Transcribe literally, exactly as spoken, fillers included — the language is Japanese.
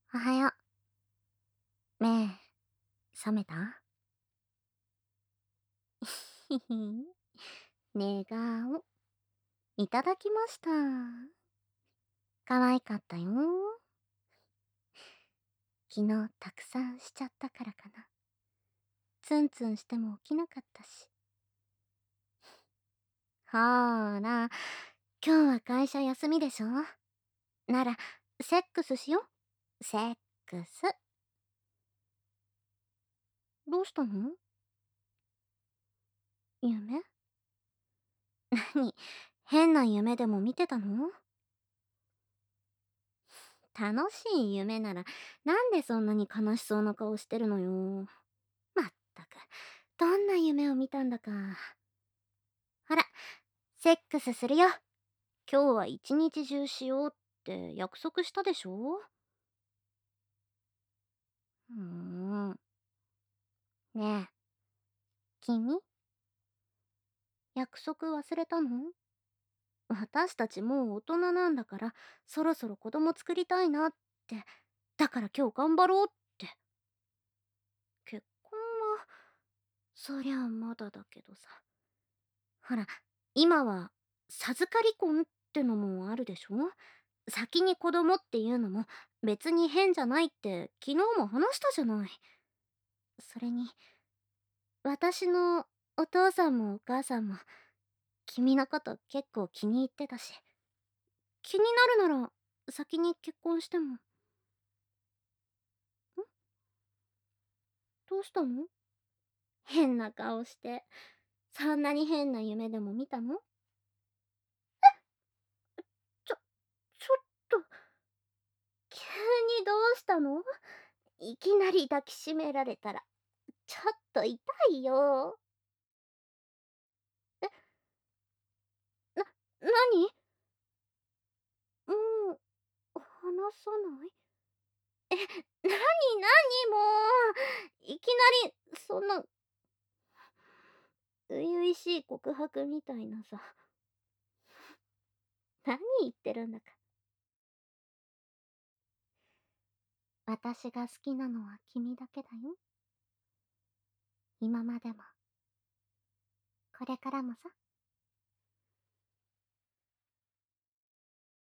おはよう。目、覚めた？ひひ。寝顔。いただきました。可愛かったよ。昨日たくさんしちゃったからかな。ツンツンしても起きなかったし。ほーら、今日は会社休みでしょ？なら、セックスしよ。セックス。どうしたの？夢？何？変な夢でも見てたの？楽しい夢なら、なんでそんなに悲しそうな顔してるのよ。まったく、どんな夢を見たんだか。ほら、セックスするよ。今日は一日中しようって約束したでしょ？うーん。ねえ、君、約束忘れたの？私たちもう大人なんだから、そろそろ子供作りたいなって。だから今日頑張ろうって。結婚は、そりゃまだだけどさ。ほら、今は授かり婚ってのもあるでしょ？先に子供っていうのも別に変じゃないって昨日も話したじゃない。それに、私のお父さんもお母さんも君のこと結構気に入ってたし、気になるなら先に結婚しても。ん？どうしたの？変な顔して。そんなに変な夢でも見たの？ちょ、ちょっと、急にどうしたの？いきなり抱きしめられたら、ちょっと痛いよ。え、な、なに？もう、話さない？え、なになにもう、いきなり、そんな、初々しい告白みたいなさ。何言ってるんだか。私が好きなのは君だけだよ。今までも、これからもさ。